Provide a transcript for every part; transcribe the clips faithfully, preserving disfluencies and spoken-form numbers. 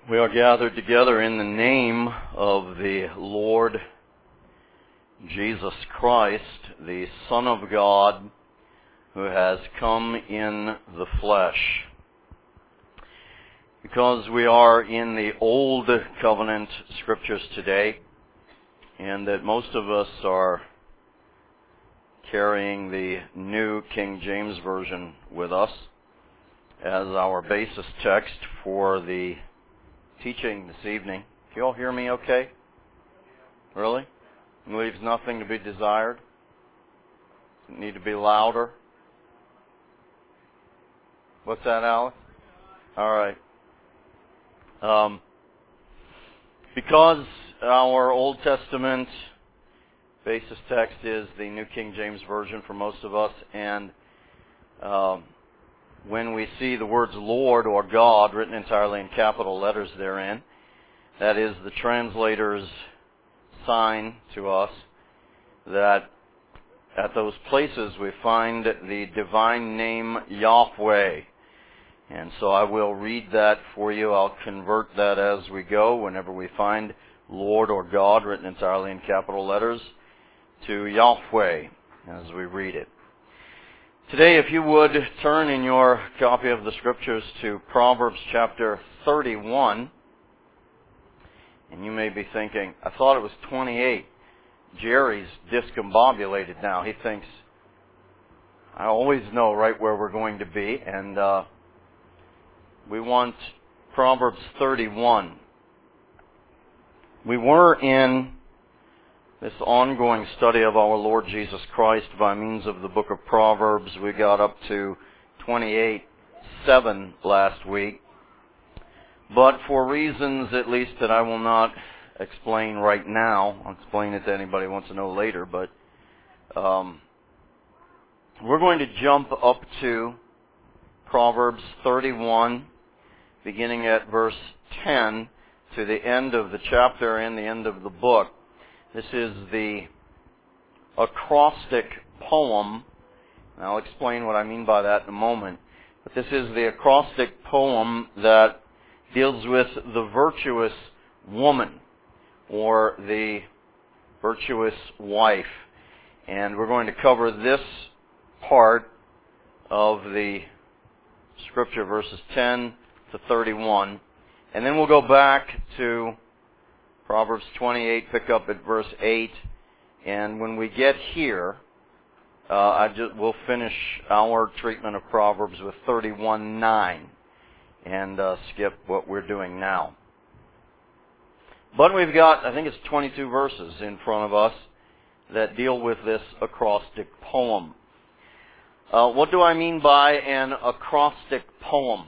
We are gathered together in the name of the Lord Jesus Christ, the Son of God, who has come in the flesh. Because we are in the Old Covenant Scriptures today, and that most of us are carrying the New King James Version with us as our basis text for the teaching this evening. Can you all hear me okay? Really? It leaves nothing to be desired? Does it need to be louder? What's that, Alex? All right. Um, because our Old Testament basis text is the New King James Version for most of us, and um, when we see the words Lord or God written entirely in capital letters therein, that is the translator's sign to us that at those places we find the divine name Yahweh. And so I will read that for you. I'll convert that as we go whenever we find Lord or God written entirely in capital letters to Yahweh as we read it. Today, if you would turn in your copy of the Scriptures to Proverbs chapter thirty-one, and you may be thinking, I thought it was twenty-eight. Jerry's discombobulated now. He thinks, I always know right where we're going to be, and uh, we want Proverbs thirty-one. We were in this ongoing study of our Lord Jesus Christ by means of the book of Proverbs. We got up to twenty-eight seven last week. But for reasons, at least, that I will not explain right now, I'll explain it to anybody who wants to know later, but um, we're going to jump up to Proverbs thirty-one, beginning at verse ten, to the end of the chapter and the end of the book. This is the acrostic poem, and I'll explain what I mean by that in a moment. But this is the acrostic poem that deals with the virtuous woman, or the virtuous wife. And we're going to cover this part of the Scripture, verses ten to thirty-one. And then we'll go back to Proverbs twenty-eight, pick up at verse eight, and when we get here, uh, I just, we'll finish our treatment of Proverbs with thirty-one nine, and uh, skip what we're doing now. But we've got, I think it's twenty-two verses in front of us that deal with this acrostic poem. Uh, what do I mean by an acrostic poem?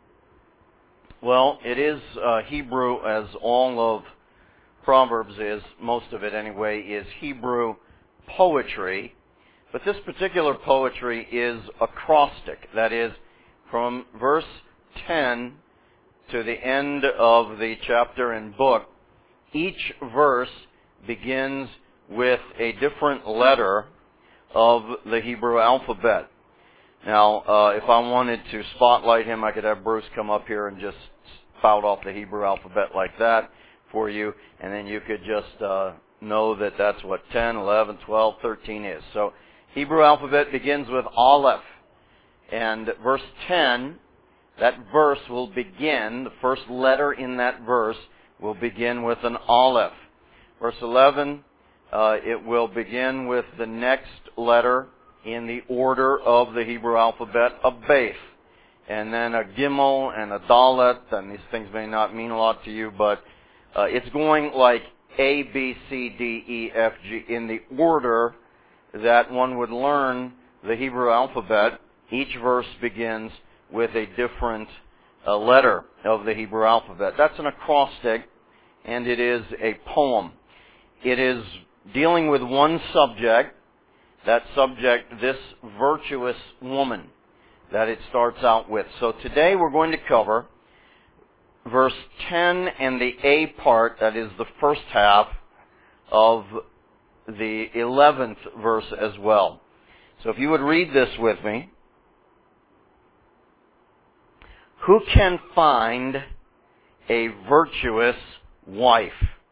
Well, it is uh, Hebrew, as all of Proverbs is, most of it anyway, is Hebrew poetry. But this particular poetry is acrostic. That is, from verse ten to the end of the chapter and book, each verse begins with a different letter of the Hebrew alphabet. Now, uh, if I wanted to spotlight him, I could have Bruce come up here and just spout off the Hebrew alphabet like that for you, and then you could just uh, know that that's what ten, eleven, twelve, thirteen is. So Hebrew alphabet begins with Aleph, and verse ten, that verse will begin, the first letter in that verse will begin with an Aleph. Verse eleven, uh, it will begin with the next letter in the order of the Hebrew alphabet, a Beth, and then a Gimel and a Dalet, and these things may not mean a lot to you, but Uh, it's going like A, B, C, D, E, F, G, in the order that one would learn the Hebrew alphabet. Each verse begins with a different uh, letter of the Hebrew alphabet. That's an acrostic, and it is a poem. It is dealing with one subject, that subject, this virtuous woman that it starts out with. So today we're going to cover verse ten and the A part, that is the first half of the eleventh verse as well. So if you would read this with me. Who can find a virtuous wife.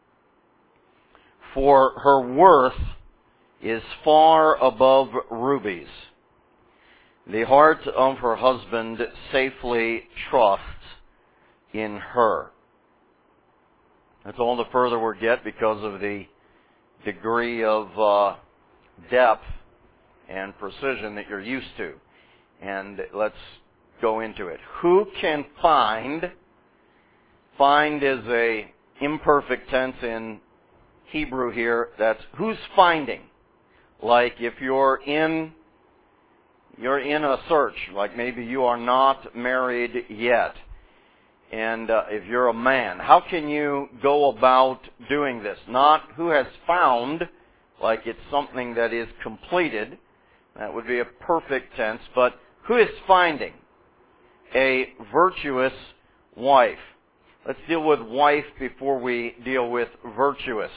For her worth is far above rubies. The heart of her husband safely trusts in her. That's all the further we get because of the degree of uh, depth and precision that you're used to. And let's go into it. Who can find? Find is a imperfect tense in Hebrew here. That's who's finding. Like if you're in you're in a search, like maybe you are not married yet, and uh, if you're a man, how can you go about doing this? Not who has found, like it's something that is completed. That would be a perfect tense, but who is finding? A virtuous wife. Let's deal with wife before we deal with virtuous.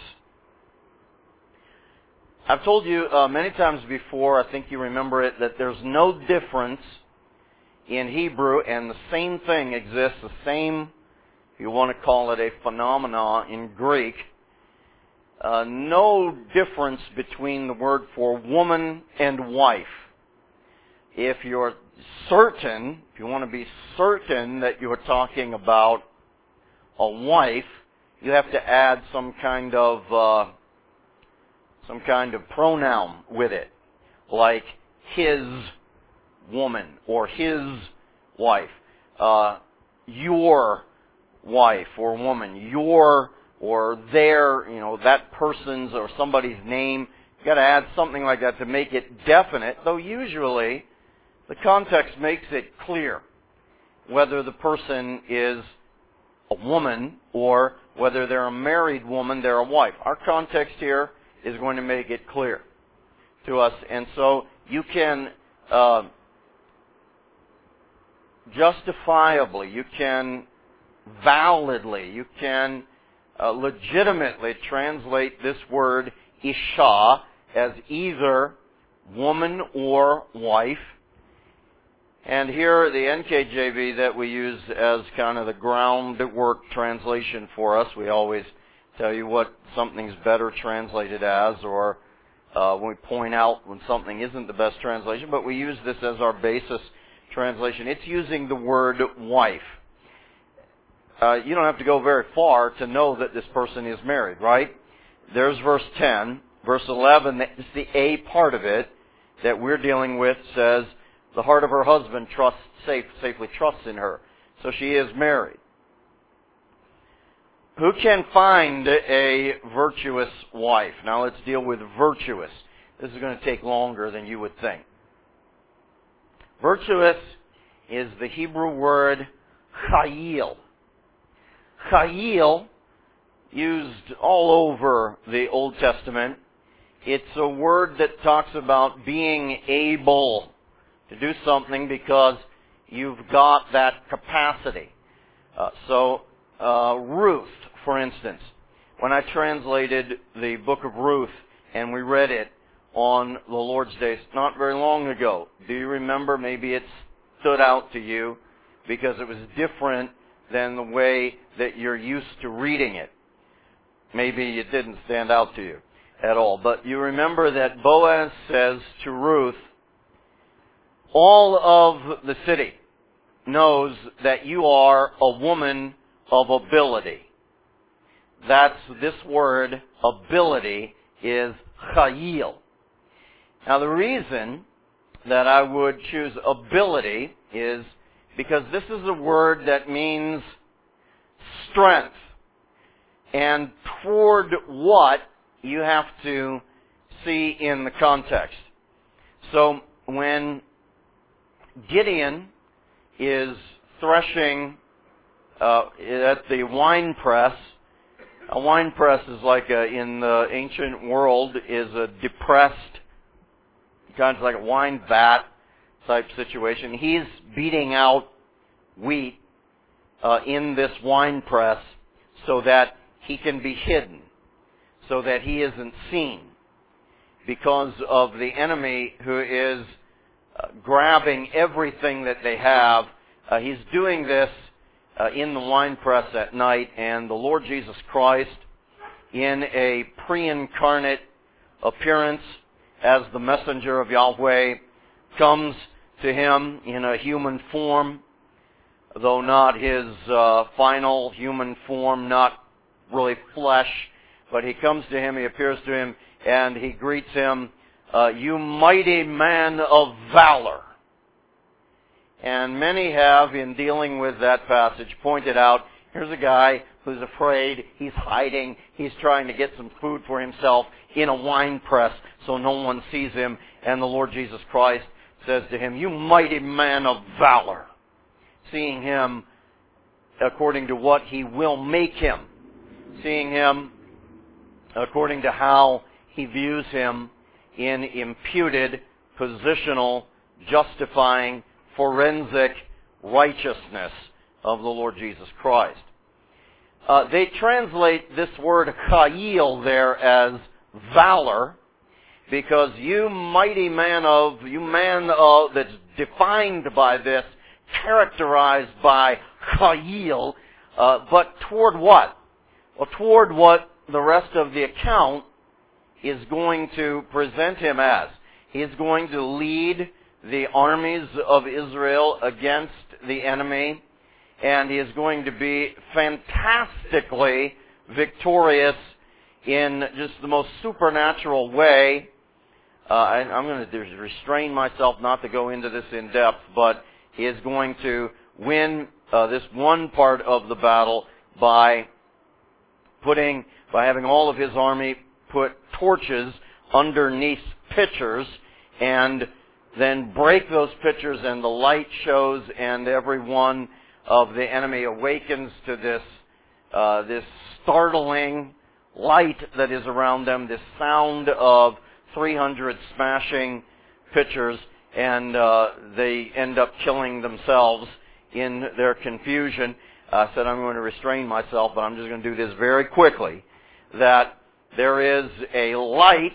I've told you uh, many times before, I think you remember it, that there's no difference in Hebrew, and the same thing exists, the same, if you want to call it a phenomena in Greek, uh, no difference between the word for woman and wife. If you're certain, if you want to be certain that you're talking about a wife, you have to add some kind of uh, some kind of pronoun with it, like his woman or his wife, uh, your wife or woman, your or their, you know, that person's or somebody's name. You got to add something like that to make it definite. Though usually the context makes it clear whether the person is a woman or whether they're a married woman, they're a wife. Our context here is going to make it clear to us. And so you can uh, justifiably, you can validly, you can uh, legitimately translate this word Isha as either woman or wife. And here the N K J V that we use as kind of the groundwork translation for us, we always tell you what something's better translated as, or uh, when we point out when something isn't the best translation, but we use this as our basis translation. It's using the word wife. Uh, you don't have to go very far to know that this person is married, right? There's verse ten. Verse eleven, that's the A part of it that we're dealing with, says, the heart of her husband trusts, safe, safely trusts in her. So she is married. Who can find a virtuous wife? Now let's deal with virtuous. This is going to take longer than you would think. Virtuous is the Hebrew word chayil. Chayil, used all over the Old Testament. It's a word that talks about being able to do something because you've got that capacity. Uh, so, uh, Ruth, for instance, when I translated the book of Ruth and we read it on the Lord's Day not very long ago, do you remember? Maybe it stood out to you because it was different than the way that you're used to reading it. Maybe it didn't stand out to you at all. But you remember that Boaz says to Ruth, all of the city knows that you are a woman of ability. That's this word, ability, is chayil. Now the reason that I would choose ability is because this is a word that means strength. And toward what you have to see in the context. So when Gideon is threshing uh, at the wine press, a wine press is like a, in the ancient world, is a depressed, kind of like a wine vat type situation. He's beating out wheat uh, in this wine press so that he can be hidden, so that he isn't seen because of the enemy who is uh, grabbing everything that they have. Uh, he's doing this uh, in the winepress at night, and the Lord Jesus Christ, in a pre-incarnate appearance as the messenger of Yahweh, comes to him in a human form, though not his uh, final human form, not really flesh, but he comes to him, he appears to him, and he greets him, uh, "You mighty man of valor." And many have, in dealing with that passage, pointed out, here's a guy who's afraid, he's hiding, he's trying to get some food for himself in a wine press so no one sees him, and the Lord Jesus Christ says to him, "You mighty man of valor," seeing him according to what he will make him, seeing him according to how he views him in imputed, positional, justifying, forensic righteousness of the Lord Jesus Christ. Uh, they translate this word chayil there as valor, because you mighty man of, you man uh, that's defined by this, characterized by chayil, uh, but toward what? Well, toward what the rest of the account is going to present him as. He is going to lead the armies of Israel against the enemy, and he is going to be fantastically victorious in just the most supernatural way. Uh, I, I'm going to restrain myself not to go into this in depth, but he is going to win uh, this one part of the battle by putting, by having all of his army put torches underneath pitchers and then break those pitchers, and the light shows, and every one of the enemy awakens to this uh, this startling light that is around them, this sound of three hundred smashing pitchers, and uh, they end up killing themselves in their confusion. I said I'm going to restrain myself, but I'm just going to do this very quickly, that there is a light,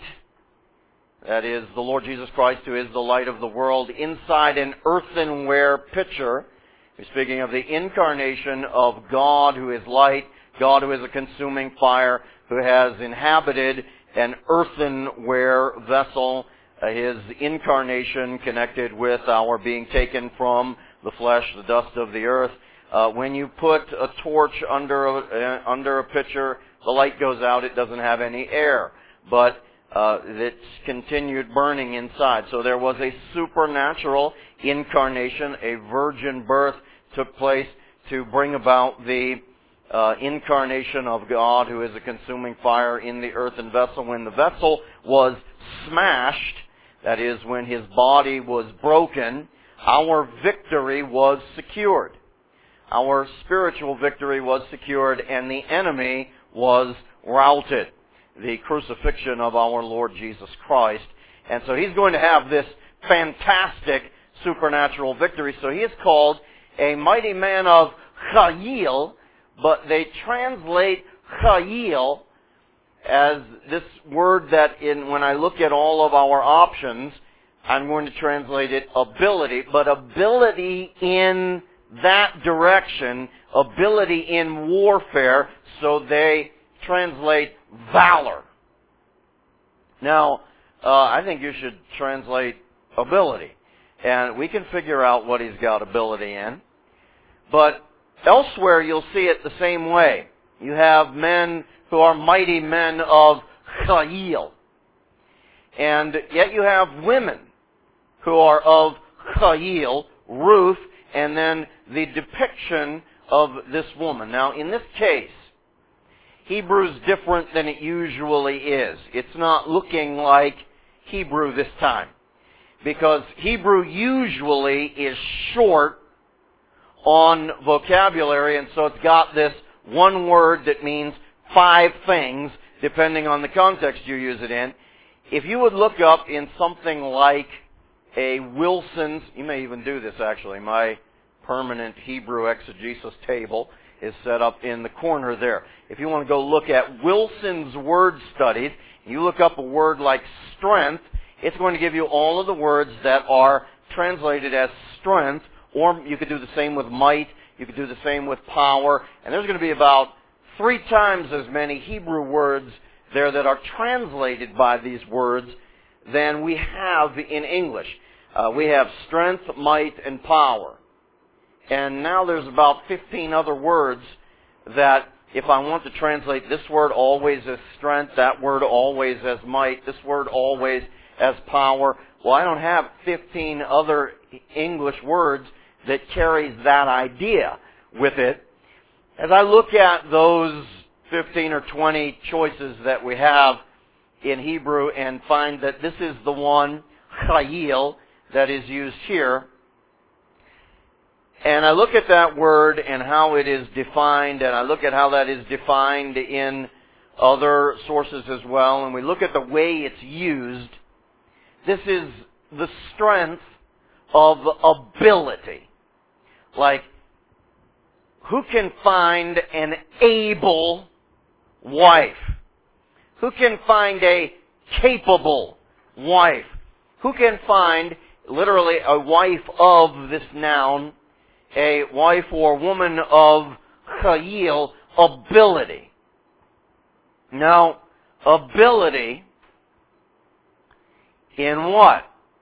that is the Lord Jesus Christ, who is the light of the world, inside an earthenware pitcher. He's speaking of the incarnation of God, who is light, God who is a consuming fire, who has inhabited an earthenware vessel, uh, his incarnation connected with our being taken from the flesh, the dust of the earth. Uh, when you put a torch under a, uh, under a pitcher, the light goes out, it doesn't have any air, but uh, it's continued burning inside. So there was a supernatural incarnation, a virgin birth took place to bring about the uh, incarnation of God, who is a consuming fire in the earthen vessel. When the vessel was smashed, that is, when his body was broken, our victory was secured. Our spiritual victory was secured, and the enemy was routed. The crucifixion of our Lord Jesus Christ. And so he's going to have this fantastic supernatural victory. So he is called a mighty man of chayil, but they translate chayil as this word that, in when I look at all of our options, I'm going to translate it ability, but ability in that direction, ability in warfare, so they translate valor. Now, uh, I think you should translate ability, and we can figure out what he's got ability in. But elsewhere you'll see it the same way. You have men who are mighty men of chayil, and yet you have women who are of chayil, Ruth, and then the depiction of this woman. Now, in this case, Hebrew's different than it usually is. It's not looking like Hebrew this time, because Hebrew usually is short on vocabulary, and so it's got this one word that means five things, depending on the context you use it in. If you would look up in something like a Wilson's, you may even do this actually, my permanent Hebrew exegesis table is set up in the corner there. If you want to go look at Wilson's word studies, you look up a word like strength, it's going to give you all of the words that are translated as strength, or you could do the same with might You could do the same with power. And there's going to be about three times as many Hebrew words there that are translated by these words than we have in English. Uh, we have strength, might, and power. And now there's about fifteen other words that if I want to translate this word always as strength, that word always as might, this word always as power, well, I don't have fifteen other English words that carries that idea with it. As I look at those fifteen or twenty choices that we have in Hebrew and find that this is the one, chayil, that is used here, and I look at that word and how it is defined, and I look at how that is defined in other sources as well, and we look at the way it's used, this is the strength of ability. Like, who can find an able wife? Who can find a capable wife? Who can find, literally, a wife of this noun, a wife or woman of chayil, ability? Now, ability in what?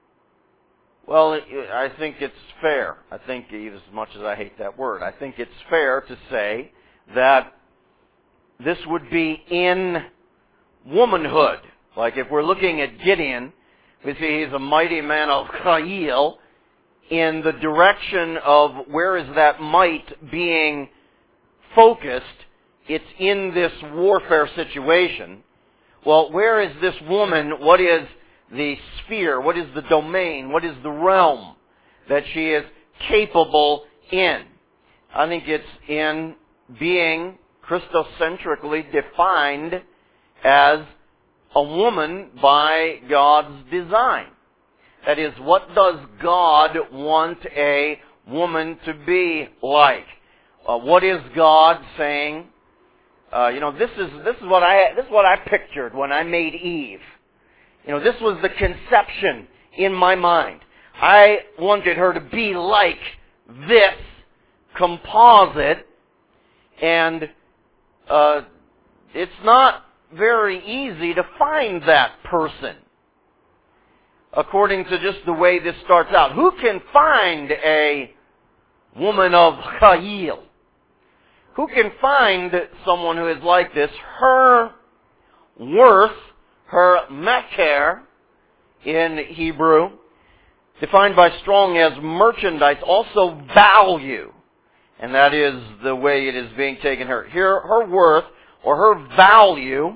Well, I think it's fair. I think, as much as I hate that word, I think it's fair to say that this would be in womanhood. Like if we're looking at Gideon, we see he's a mighty man of chayil. In the direction of where is that might being focused, it's in this warfare situation. Well, where is this woman? What is the sphere? What is the domain? What is the realm that she is capable in? I think it's in being Christocentrically defined as a woman by God's design. That is, what does God want a woman to be like? Uh, what is God saying? Uh, you know, this is this is what I this is what I pictured when I made Eve. You know, this was the conception in my mind. I wanted her to be like this composite, and uh, it's not very easy to find that person, according to just the way this starts out. Who can find a woman of chayil? Who can find someone who is like this? Her worth, her meker in Hebrew, defined by Strong as merchandise, also value. And that is the way it is being taken here. Here, her worth or her value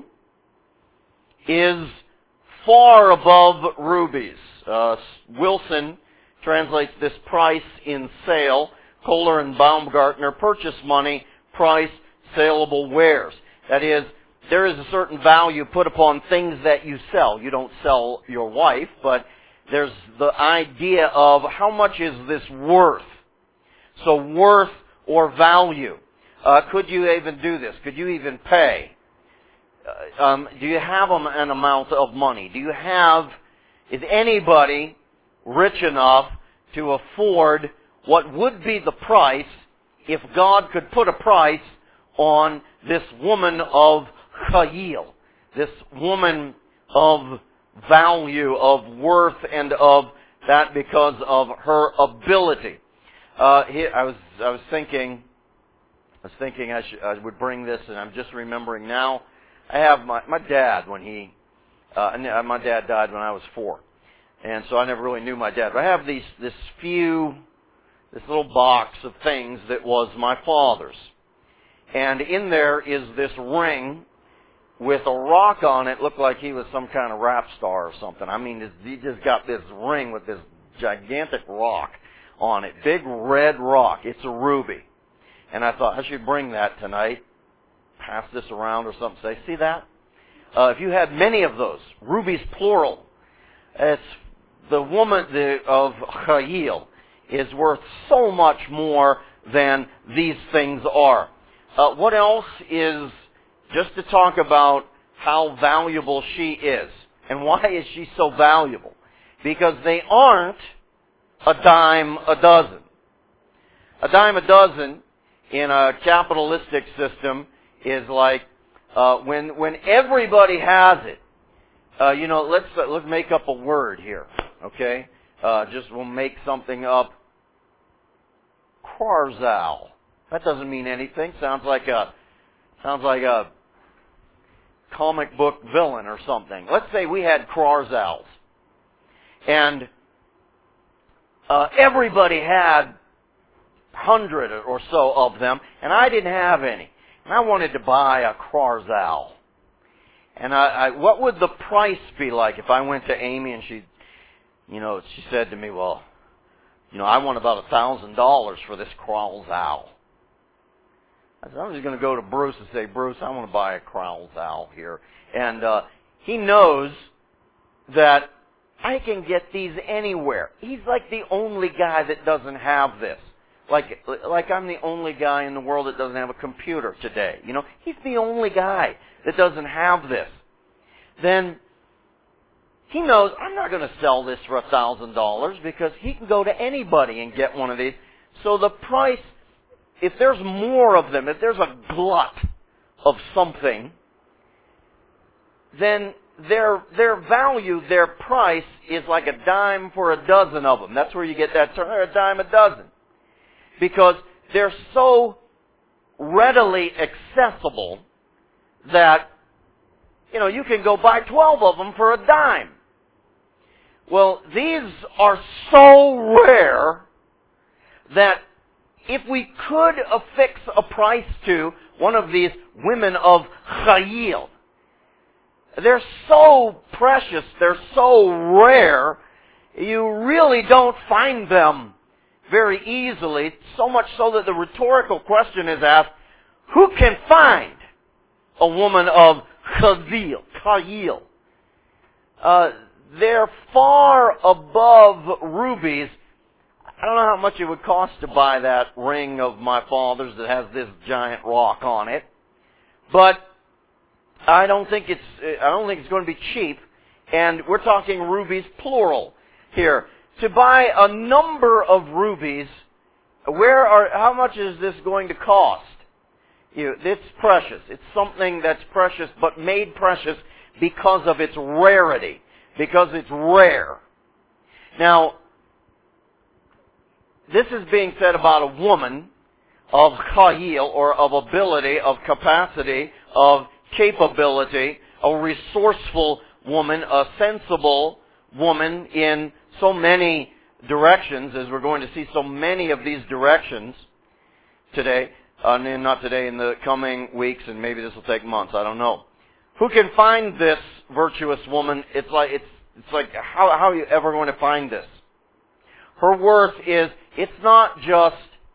is far above rubies. Uh, Wilson translates this price in sale. Kohler and Baumgartner, purchase money, price, saleable wares. That is, there is a certain value put upon things that you sell. You don't sell your wife, but there's the idea of how much is this worth. So worth or value. Uh, could you even do this? Could you even pay? Uh, um, do you have an amount of money? Do you have, is anybody rich enough to afford what would be the price if God could put a price on this woman of chayil, this woman of value, of worth, and of that because of her ability? Uh, here, I was I was thinking, I was thinking I, should, I would bring this, and I'm just remembering now. I have my my dad when he, uh, my dad died when I was four, and so I never really knew my dad. But I have these this few, this little box of things that was my father's, and in there is this ring with a rock on it. Looked like he was some kind of rap star or something. I mean, he just got this ring with this gigantic rock on it, big red rock. It's a ruby, and I thought I should bring that tonight. Pass this around or something. Say, see that? Uh, if you had many of those, rubies plural, it's the woman the, of chayil is worth so much more than these things are. Uh, what else is, just to talk about how valuable she is. And why is she so valuable? Because they aren't a dime a dozen. A dime a dozen in a capitalistic system is like uh, when when everybody has it. Uh, you know, let's uh, let's make up a word here, okay? Uh, just we'll make something up. Quarzal. That doesn't mean anything. Sounds like a sounds like a comic book villain or something. Let's say we had Quarzals, and uh, everybody had hundred or so of them, and I didn't have any. And I wanted to buy a Quarzal. And I, I, what would the price be like if I went to Amy and she, you know, she said to me, well, you know, I want about a thousand dollars for this Quarzal. I said, I'm just going to go to Bruce and say, Bruce, I want to buy a Quarzal here. And uh, he knows that I can get these anywhere. He's like the only guy that doesn't have this. Like, like I'm the only guy in the world that doesn't have a computer today. You know, he's the only guy that doesn't have this. Then he knows I'm not going to sell this for a thousand dollars because he can go to anybody and get one of these. So the price, if there's more of them, if there's a glut of something, then their their value, their price is like a dime for a dozen of them. That's where you get that term, a dime a dozen. Because they're so readily accessible that, you know, you can go buy twelve of them for a dime. Well, these are so rare that if we could affix a price to one of these women of Chayil, they're so precious, they're so rare, you really don't find them very easily, so much so that the rhetorical question is asked, who can find a woman of Chayil? Chayil. Uh, they're far above rubies. I don't know how much it would cost to buy that ring of my father's that has this giant rock on it, but I don't think it's I don't think it's going to be cheap. And we're talking rubies plural here. To buy a number of rubies, where are how much is this going to cost? You, it's precious. It's something that's precious, but made precious because of its rarity, because it's rare. Now, this is being said about a woman of chayil, or of ability, of capacity, of capability, a resourceful woman, a sensible woman in so many directions, as we're going to see so many of these directions today, uh, not today, in the coming weeks, and maybe this will take months, I don't know. Who can find this virtuous woman? It's like, it's, it's like, how, how are you ever going to find this? Her worth is, it's not just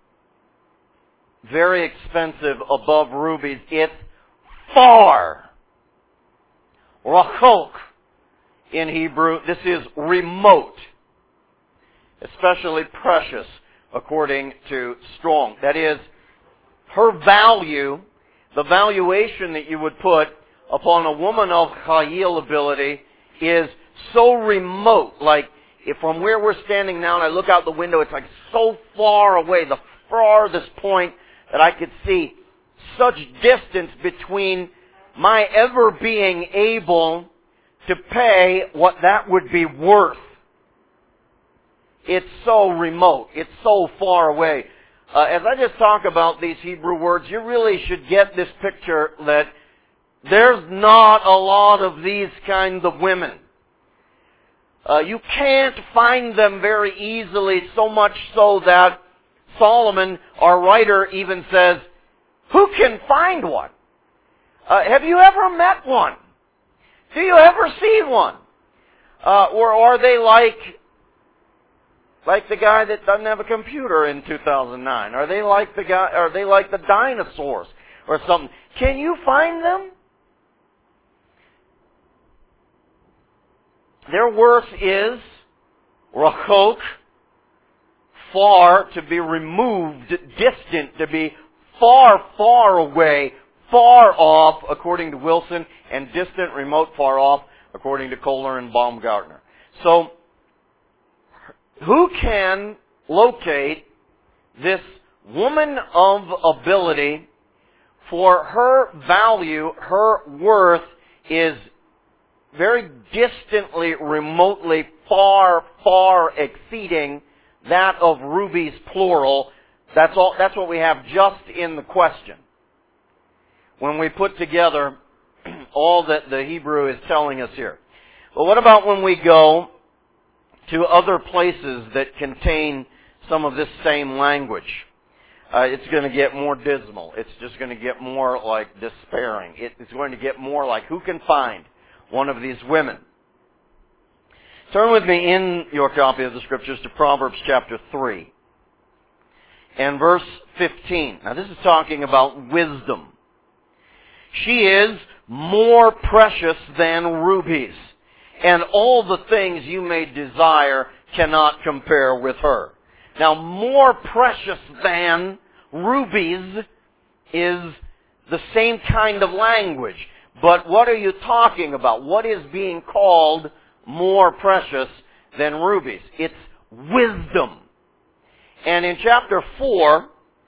very expensive above rubies, it's far. Rachok in Hebrew, this is remote, especially precious, according to Strong. That is, her value, the valuation that you would put upon a woman of chayil ability is so remote. Like, if from where we're standing now and I look out the window, it's like so far away, the farthest point that I could see. Such distance between my ever being able to pay what that would be worth. It's so remote. It's so far away. Uh, as I just talk about these Hebrew words, you really should get this picture that there's not a lot of these kinds of women. Uh, you can't find them very easily, so much so that Solomon, our writer, even says, who can find one? Uh, have you ever met one? Do you ever see one? Uh, or are they like, like the guy that doesn't have a computer in two thousand nine? Are they like the guy? Are they like the dinosaurs or something? Can you find them? Their worth is rachok, far, to be removed, distant, to be far, far away, far off, according to Wilson, and distant, remote, far off, according to Kohler and Baumgartner. So, who can locate this woman of ability, for her value, her worth is very distantly, remotely, far, far exceeding that of rubies, plural. That's all. That's what we have just in the question. When we put together all that the Hebrew is telling us here. But what about when we go to other places that contain some of this same language? Uh, it's going to get more dismal. It's just going to get more like despairing. It, it's going to get more like, who can find one of these women? Turn with me in your copy of the Scriptures to Proverbs chapter three and verse fifteen. Now this is talking about wisdom. She is more precious than rubies, and all the things you may desire cannot compare with her. Now, more precious than rubies is the same kind of language. But what are you talking about? What is being called more precious than rubies? It's wisdom. And in chapter four,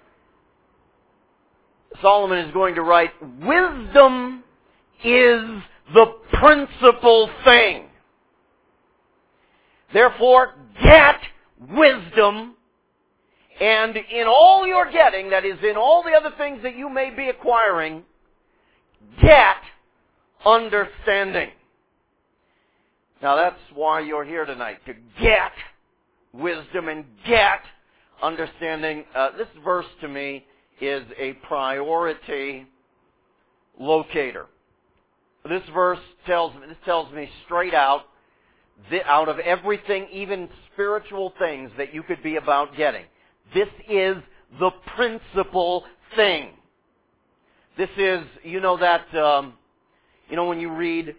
Solomon is going to write, wisdom is the principal thing. Therefore, get wisdom, and in all you're getting, that is, in all the other things that you may be acquiring, get understanding. Now that's why you're here tonight, to get wisdom and get understanding. Uh, this verse to me is a priority locator. This verse tells me, this tells me straight out, out of everything, even spiritual things that you could be about getting, this is the principal thing. This is, you know that, um, you know when you read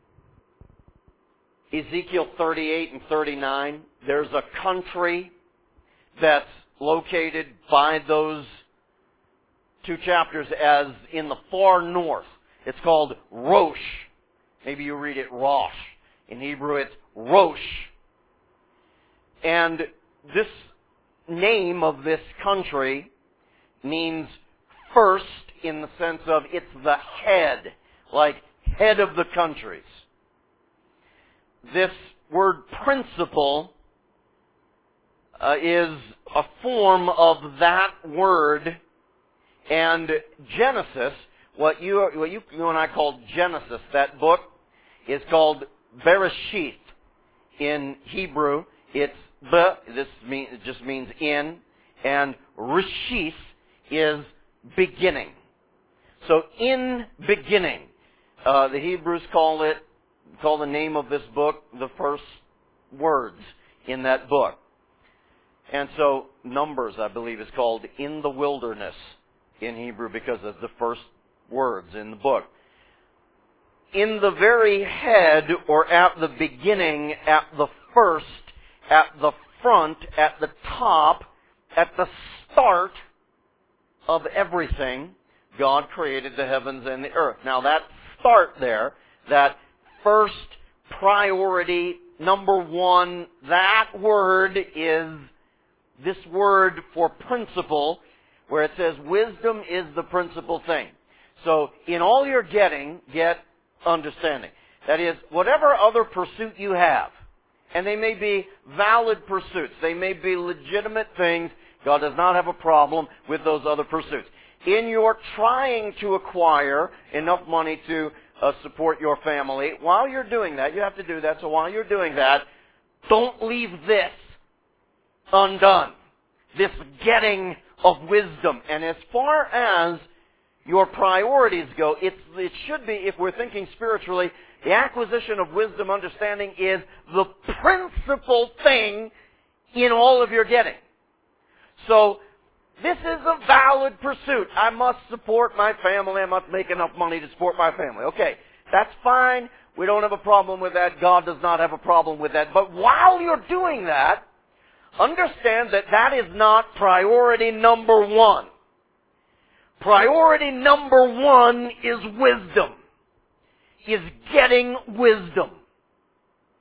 Ezekiel thirty-eight and thirty-nine, there's a country that's located by those two chapters as in the far north. It's called Rosh. Maybe you read it Rosh. In Hebrew it's Rosh. And this name of this country means first in the sense of it's the head, like head of the countries. This word principle uh, is a form of that word, and Genesis, what you what you, you and I call Genesis, that book is called Bereshith in Hebrew. It's B, this mean, it just means in, and Reshith is beginning. So in beginning, uh, the Hebrews call it, call the name of this book the first words in that book. And so Numbers, I believe, is called in the wilderness in Hebrew because of the first words in the book. In the very head, or at the beginning, at the first, at the front, at the top, at the start of everything, God created the heavens and the earth. Now that start there, that first priority, number one, that word is this word for principle, where it says wisdom is the principal thing. So in all you're getting, get understanding. That is, whatever other pursuit you have, and they may be valid pursuits, they may be legitimate things, God does not have a problem with those other pursuits. In your trying to acquire enough money to uh, support your family, while you're doing that, you have to do that, so while you're doing that, don't leave this undone. This getting of wisdom. And as far as your priorities go, it's, it should be, if we're thinking spiritually, the acquisition of wisdom, understanding is the principal thing in all of your getting. So, this is a valid pursuit. I must support my family. I must make enough money to support my family. Okay, that's fine. We don't have a problem with that. God does not have a problem with that. But while you're doing that, understand that that is not priority number one. Priority number one is wisdom, is getting wisdom.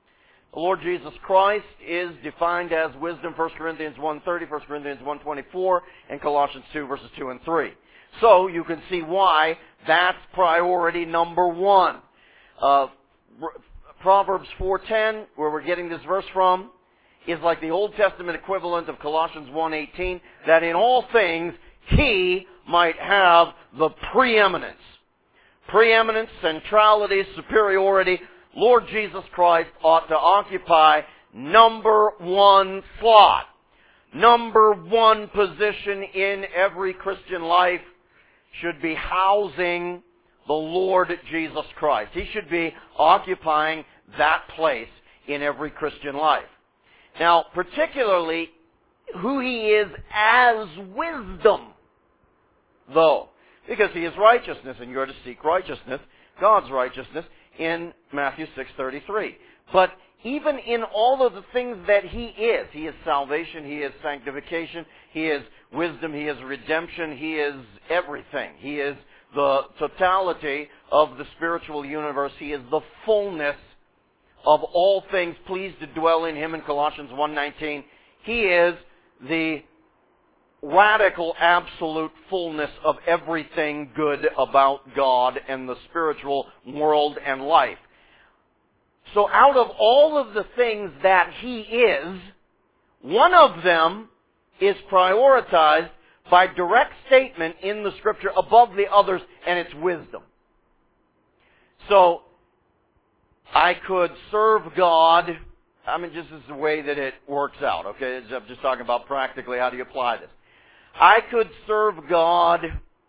The Lord Jesus Christ is defined as wisdom, First Corinthians one thirty, First Corinthians one twenty-four, and Colossians two, verses two and three. So you can see why that's priority number one. Uh, Proverbs four ten, where we're getting this verse from, is like the Old Testament equivalent of Colossians one eighteen, that in all things He might have the preeminence. Preeminence, centrality, superiority. Lord Jesus Christ ought to occupy number one slot. Number one position in every Christian life should be housing the Lord Jesus Christ. He should be occupying that place in every Christian life. Now, particularly, who He is as wisdom, though. Because He is righteousness, and you're to seek righteousness, God's righteousness, in Matthew six thirty-three. But even in all of the things that He is, He is salvation, He is sanctification, He is wisdom, He is redemption, He is everything. He is the totality of the spiritual universe. He is the fullness of all things, pleased to dwell in Him in Colossians one nineteen. He is the radical, absolute fullness of everything good about God and the spiritual world and life. So out of all of the things that He is, one of them is prioritized by direct statement in the Scripture above the others, and it's wisdom. So, I could serve God. I mean, just this is the way that it works out, okay? I'm just talking about practically how do you apply this. I could serve God,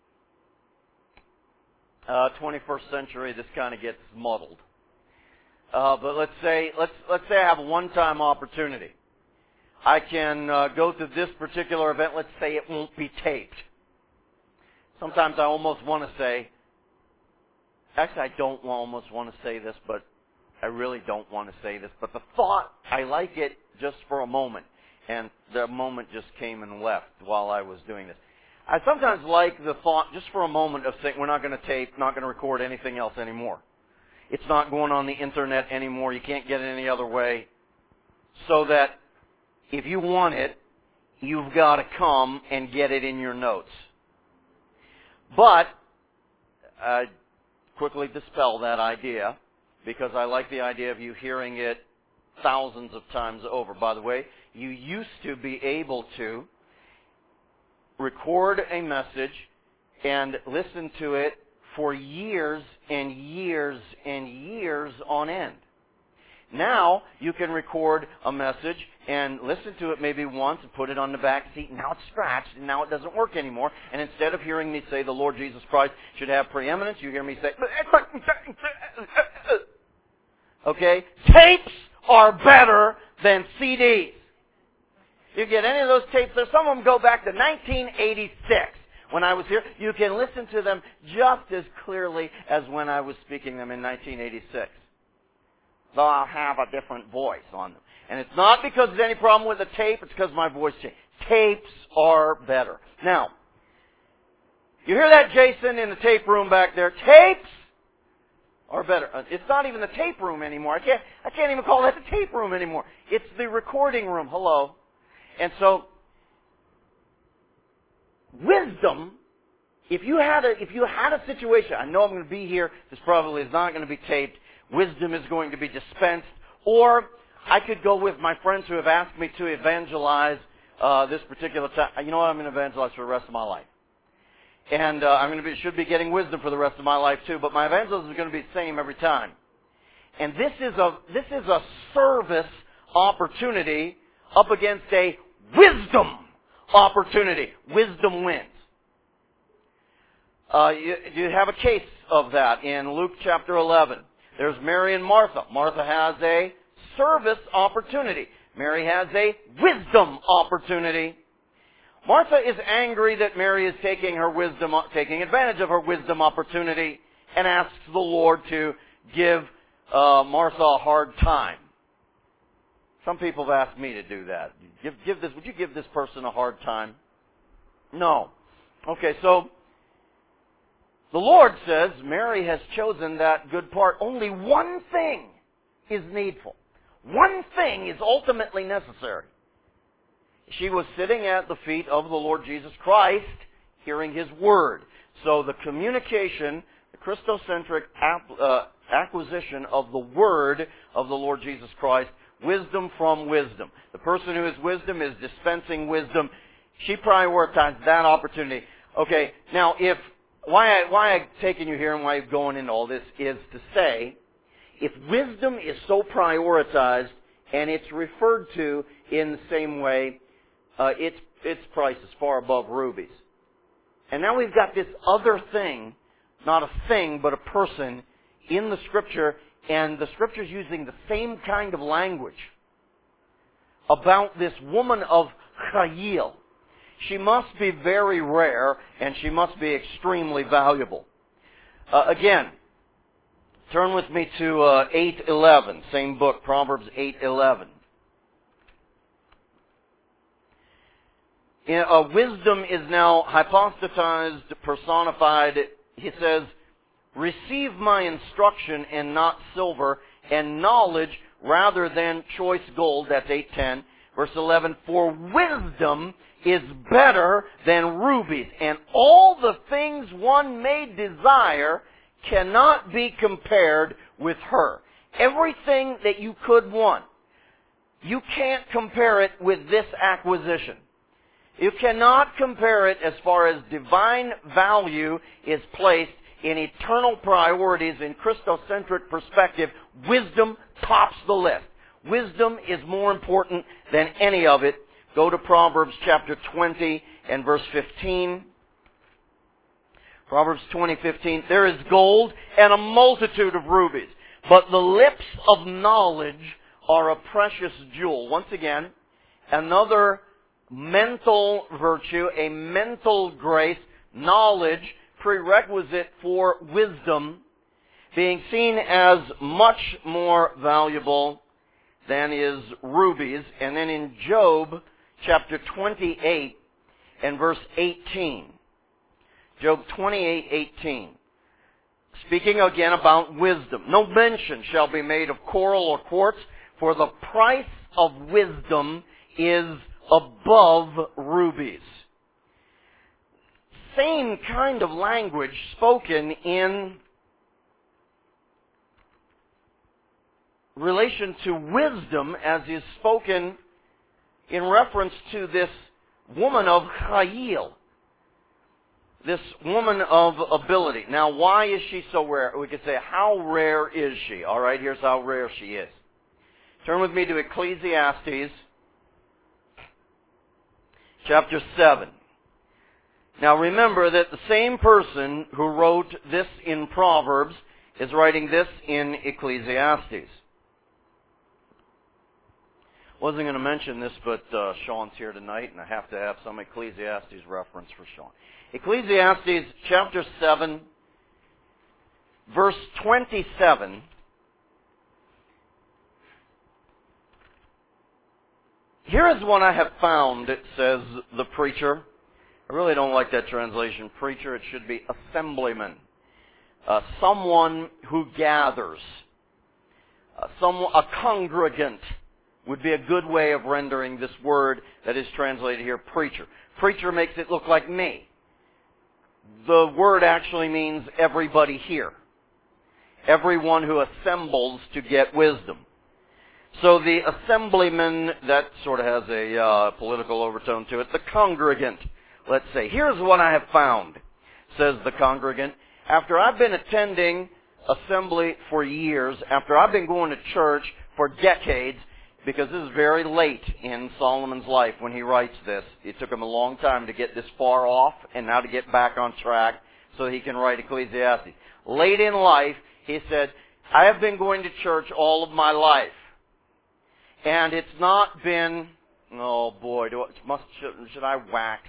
uh, twenty-first century, this kind of gets muddled. Uh, but let's say, let's, let's say I have a one-time opportunity. I can uh, go to this particular event, let's say it won't be taped. Sometimes I almost want to say, actually I don't almost want to say this, but I really don't want to say this, but the thought, I like it just for a moment. And the moment just came and left while I was doing this. I sometimes like the thought, just for a moment, of saying, we're not going to tape, not going to record anything else anymore. It's not going on the internet anymore. You can't get it any other way. So that if you want it, you've got to come and get it in your notes. But I quickly dispel that idea, because I like the idea of you hearing it thousands of times over. By the way, you used to be able to record a message and listen to it for years and years and years on end. Now, you can record a message and listen to it maybe once and put it on the back seat, and now it's scratched, and now it doesn't work anymore. And instead of hearing me say the Lord Jesus Christ should have preeminence, you hear me say, okay, tapes are better than C Ds. You get any of those tapes, there's some of them go back to nineteen eighty-six. When I was here, you can listen to them just as clearly as when I was speaking them in nineteen eighty-six. Though I'll have a different voice on them. And it's not because there's any problem with the tape, it's because my voice changed. Tapes are better. Now, you hear that, Jason, in the tape room back there? Tapes are better. It's not even the tape room anymore. I can't, I can't even call that the tape room anymore. It's the recording room. Hello. And so, wisdom, if you had a, if you had a situation, I know I'm going to be here, this probably is not going to be taped, wisdom is going to be dispensed, or I could go with my friends who have asked me to evangelize uh, this particular time. You know what? I'm going to evangelize for the rest of my life. And uh, I'm going to be, should be getting wisdom for the rest of my life too, but my evangelism is going to be the same every time. And this is a, this is a service opportunity up against a wisdom opportunity. Wisdom wins. Uh, you, you have a case of that in Luke chapter eleven. There's Mary and Martha. Martha has a service opportunity. Mary has a wisdom opportunity. Martha is angry that Mary is taking her wisdom, taking advantage of her wisdom opportunity, and asks the Lord to give uh, Martha a hard time. Some people have asked me to do that. Give, give this. Would you give this person a hard time? No. Okay, so the Lord says Mary has chosen that good part. Only one thing is needful. One thing is ultimately necessary. She was sitting at the feet of the Lord Jesus Christ, hearing His Word. So the communication, the Christocentric ap- uh, acquisition of the Word of the Lord Jesus Christ, wisdom from wisdom. The person who is wisdom is dispensing wisdom. She prioritized that opportunity. Okay, now if, why, I, why I've taken you here and why I'm going into all this is to say, if wisdom is so prioritized and it's referred to in the same way, uh, its, its price is far above rubies. And now we've got this other thing, not a thing, but a person in the Scripture, and the Scripture's using the same kind of language about this woman of Chayil. She must be very rare, and she must be extremely valuable. Uh, again, turn with me to uh, eight eleven, same book, Proverbs eight eleven. Uh, wisdom is now hypostatized, personified. He says, receive my instruction and not silver, and knowledge rather than choice gold. That's eight ten. Verse eleven, for wisdom is better than rubies, and all the things one may desire cannot be compared with her. Everything that you could want, you can't compare it with this acquisition. You cannot compare it as far as divine value is placed in eternal priorities in Christocentric perspective. Wisdom tops the list. Wisdom is more important than any of it. Go to Proverbs chapter twenty and verse fifteen. Proverbs twenty fifteen. There is gold and a multitude of rubies, but the lips of knowledge are a precious jewel. Once again, another mental virtue, a mental grace, knowledge, prerequisite for wisdom, being seen as much more valuable than is rubies. And then in Job chapter twenty-eight and verse eighteen. Job twenty-eight eighteen. Speaking again about wisdom. No mention shall be made of coral or quartz, for the price of wisdom is above rubies. Same kind of language spoken in relation to wisdom as is spoken in reference to this woman of Chayil. This woman of ability. Now, why is she so rare? We could say, how rare is she? All right, here's how rare she is. Turn with me to Ecclesiastes chapter seven. Now remember that the same person who wrote this in Proverbs is writing this in Ecclesiastes. Wasn't going to mention this, but uh, Sean's here tonight, and I have to have some Ecclesiastes reference for Sean. Ecclesiastes chapter seven, verse twenty-seven. Here is one I have found, it says the preacher. I really don't like that translation, preacher. It should be assemblyman. Uh, someone who gathers. Uh, some, a congregant would be a good way of rendering this word that is translated here, preacher. Preacher makes it look like me. The word actually means everybody here. Everyone who assembles to get wisdom. So the assemblyman, that sort of has a uh, political overtone to it. The congregant, let's say. Here's what I have found, says the congregant. After I've been attending assembly for years, after I've been going to church for decades, because this is very late in Solomon's life when he writes this. It took him a long time to get this far off and now to get back on track so he can write Ecclesiastes. Late in life, he said, I have been going to church all of my life. And it's not been, oh boy, do I, must, should, should I wax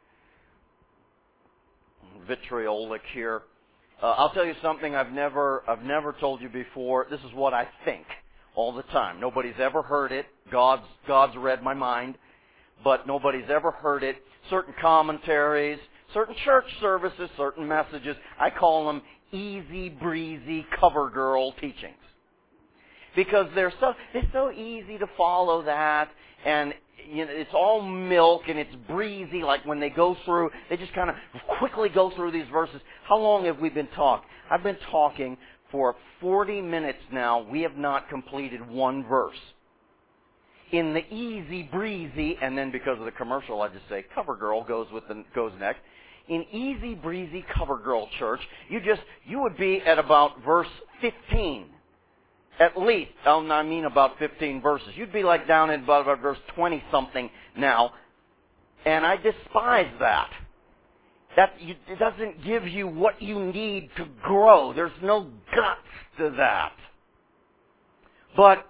vitriolic here? Uh, I'll tell you something I've never, I've never told you before. This is what I think all the time. Nobody's ever heard it. God's, God's read my mind, but nobody's ever heard it. Certain commentaries, certain church services, certain messages, I call them easy breezy cover girl teachings. because they're so it's so easy to follow that, and you know, it's all milk and it's breezy. Like when they go through, they just kind of quickly go through these verses. How long have we been talking? I've been talking for forty minutes now. We have not completed one verse. In the easy breezy, and then because of the commercial, I just say CoverGirl goes with the goes next. In easy breezy CoverGirl church, you just you would be at about verse fifteen. At least, I mean about fifteen verses. You'd be like down in about, about verse twenty-something now. And I despise that. That you, it doesn't give you what you need to grow. There's no guts to that. But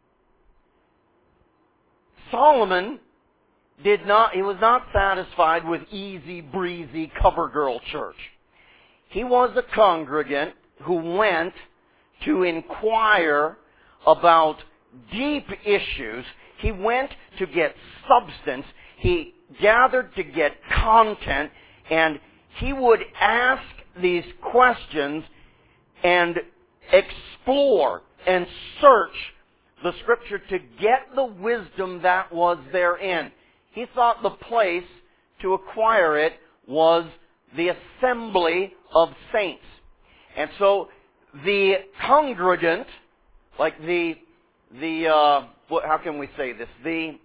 Solomon did not, he was not satisfied with easy breezy CoverGirl church. He was a congregant who went to inquire about deep issues. He went to get substance. He gathered to get content, and he would ask these questions and explore and search the Scripture to get the wisdom that was therein. He thought the place to acquire it was the assembly of saints. And so the congregant, like the, the uh, what, how can we say this? The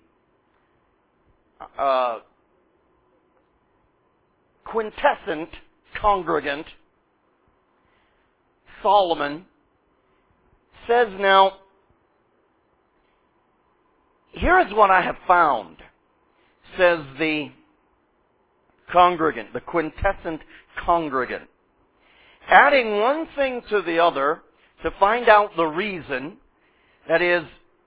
uh, quintessent congregant, Solomon, says now, here is what I have found, says the congregant, the quintessent congregant. Adding one thing to the other to find out the reason, that is,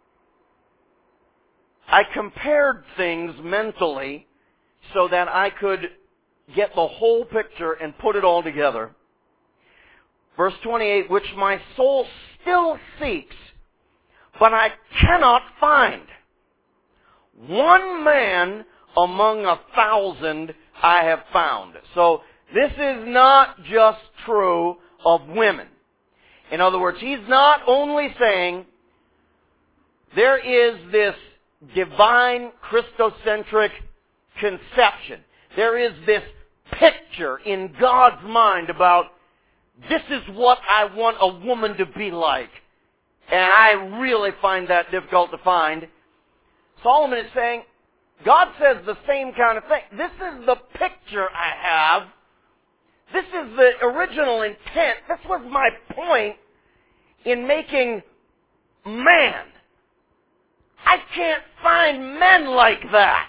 I compared things mentally so that I could get the whole picture and put it all together. Verse twenty-eight, which my soul still seeks, but I cannot find. One man among a thousand I have found. So this is not just true of women. In other words, he's not only saying there is this divine Christocentric conception. There is this picture in God's mind about this is what I want a woman to be like. And I really find that difficult to find. Solomon is saying, God says the same kind of thing. This is the picture I have. This is the original intent. This was my point in making man. I can't find men like that.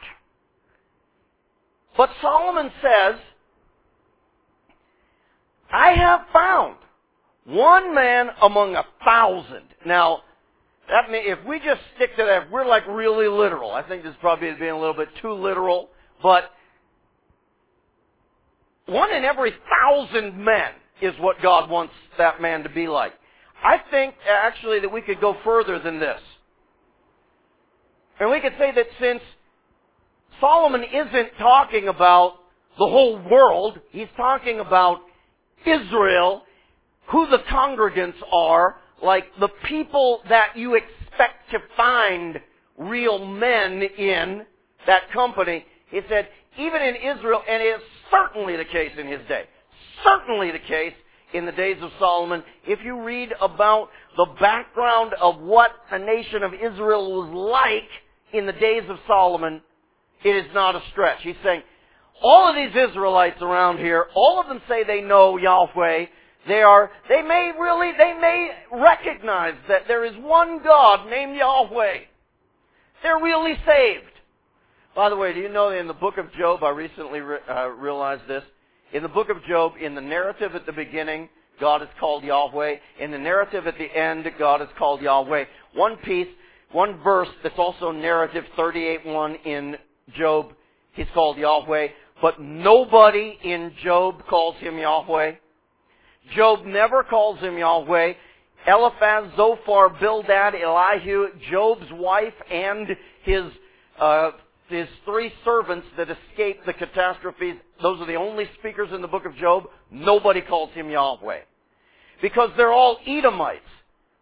But Solomon says, I have found one man among a thousand. Now, that mean, if we just stick to that, if we're like really literal. I think this is probably being a little bit too literal, but one in every thousand men is what God wants that man to be like. I think actually that we could go further than this. And we could say that since Solomon isn't talking about the whole world, he's talking about Israel, who the congregants are, like the people that you expect to find real men in that company. He said, even in Israel, and it is certainly the case in his day, certainly the case in the days of Solomon, if you read about the background of what the nation of Israel was like in the days of Solomon, it is not a stretch. He's saying, all of these Israelites around here, all of them say they know Yahweh. They are, they may really, they may recognize that there is one God named Yahweh. They're really saved. By the way, do you know that in the book of Job, I recently re- uh, realized this, in the book of Job, in the narrative at the beginning, God is called Yahweh. In the narrative at the end, God is called Yahweh. One piece, one verse that's also narrative, thirty-eight one in Job, he's called Yahweh. But nobody in Job calls him Yahweh. Job never calls him Yahweh. Eliphaz, Zophar, Bildad, Elihu, Job's wife, and his uh, his three servants that escaped the catastrophes, those are the only speakers in the book of Job. Nobody calls him Yahweh. Because they're all Edomites.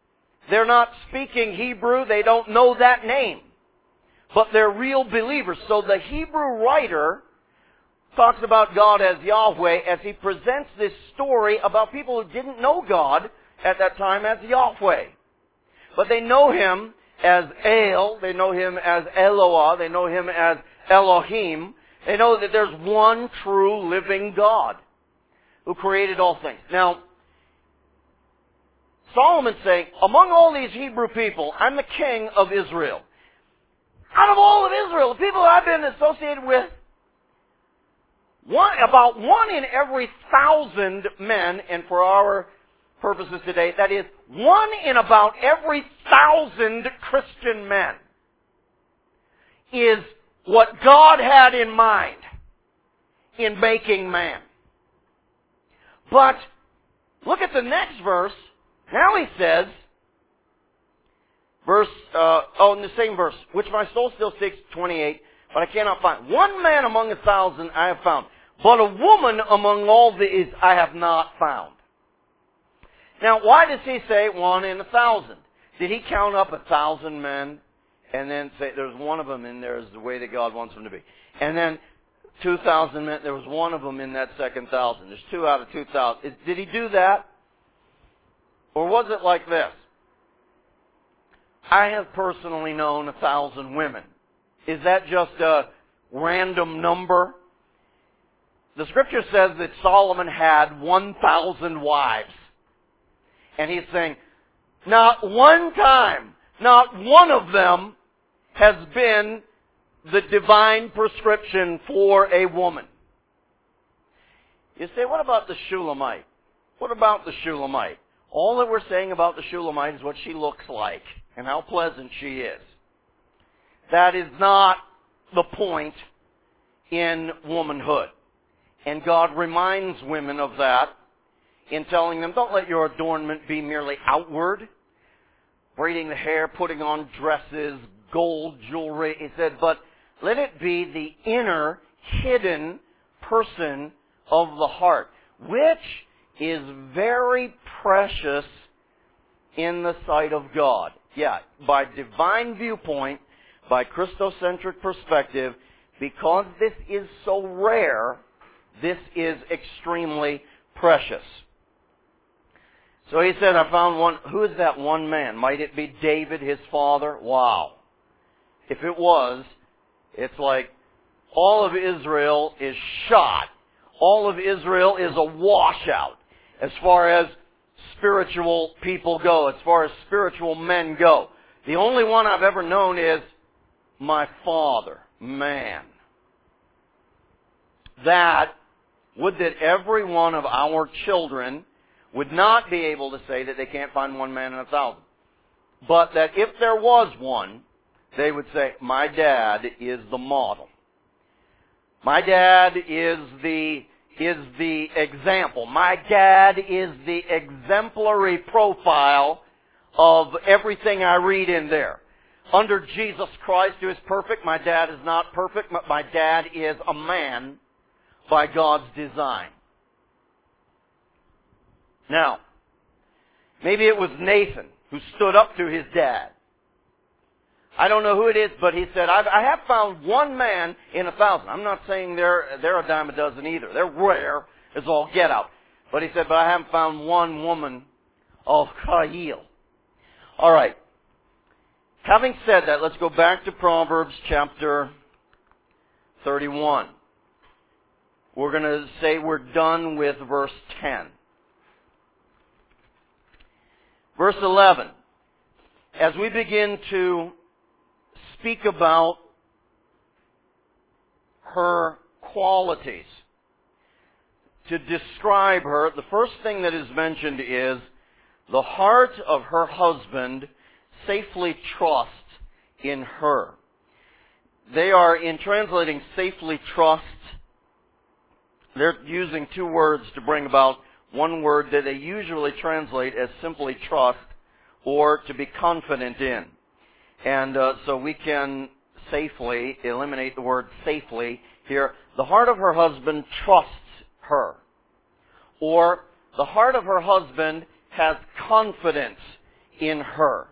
They're not speaking Hebrew. They don't know that name. But they're real believers. So the Hebrew writer talks about God as Yahweh as he presents this story about people who didn't know God at that time as Yahweh. But they know Him as El. They know Him as Eloah. They know Him as Elohim. They know that there's one true living God who created all things. Now, Solomon's saying, among all these Hebrew people, I'm the king of Israel. Out of all of Israel, the people that I've been associated with, one, about one in every thousand men, and for our purposes today, that is, one in about every thousand Christian men is what God had in mind in making man. But look at the next verse. Now he says, verse, uh, oh, in the same verse, which my soul still seeks, twenty-eight, but I cannot find. One man among a thousand I have found, but a woman among all these I have not found. Now, why does he say one in a thousand? Did he count up a thousand men and then say there's one of them in there is the way that God wants them to be? And then two thousand men, there was one of them in that second thousand. There's two out of two thousand. Did he do that? Or was it like this? I have personally known a thousand women. Is that just a random number? The Scripture says that Solomon had one thousand wives. And he's saying, not one time, not one of them has been the divine prescription for a woman. You say, what about the Shulamite? What about the Shulamite? All that we're saying about the Shulamite is what she looks like and how pleasant she is. That is not the point in womanhood. And God reminds women of that in telling them, don't let your adornment be merely outward, braiding the hair, putting on dresses, gold jewelry. He said, but let it be the inner, hidden person of the heart, which is very precious in the sight of God. Yeah, by divine viewpoint, by Christocentric perspective, because this is so rare, this is extremely precious. So he said, I found one. Who is that one man? Might it be David, his father? Wow. If it was, it's like all of Israel is shot. All of Israel is a washout as far as spiritual people go, as far as spiritual men go. The only one I've ever known is my father, man. That, would that every one of our children would not be able to say that they can't find one man in a thousand. But that if there was one, they would say, my dad is the model. My dad is the is the example. My dad is the exemplary profile of everything I read in there. Under Jesus Christ, who is perfect, my dad is not perfect, but my dad is a man by God's design. Now, maybe it was Nathan who stood up to his dad. I don't know who it is, but he said, I've, I have found one man in a thousand. I'm not saying they're, they're a dime a dozen either. They're rare as all get out. But he said, but I haven't found one woman of Chayil. All right. Having said that, let's go back to Proverbs chapter thirty-one. We're going to say we're done with verse ten. Verse eleven. As we begin to speak about her qualities, to describe her, the first thing that is mentioned is the heart of her husband safely trusts in her. They are, in translating safely trust, they're using two words to bring about one word that they usually translate as simply trust or to be confident in. And uh, so we can safely eliminate the word safely here. The heart of her husband trusts her. Or the heart of her husband has confidence in her.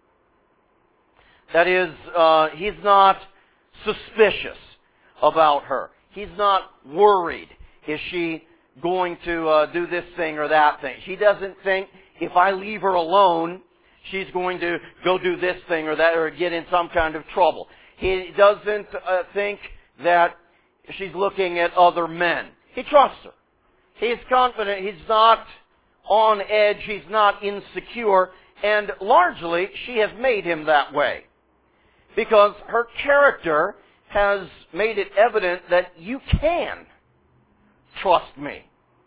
That is, uh, he's not suspicious about her. He's not worried. Is she going to uh, do this thing or that thing? She doesn't think if I leave her alone, she's going to go do this thing or that or get in some kind of trouble. He doesn't uh, think that she's looking at other men. He trusts her. He's confident. He's not on edge. He's not insecure. And largely, she has made him that way. Because her character has made it evident that you can trust me.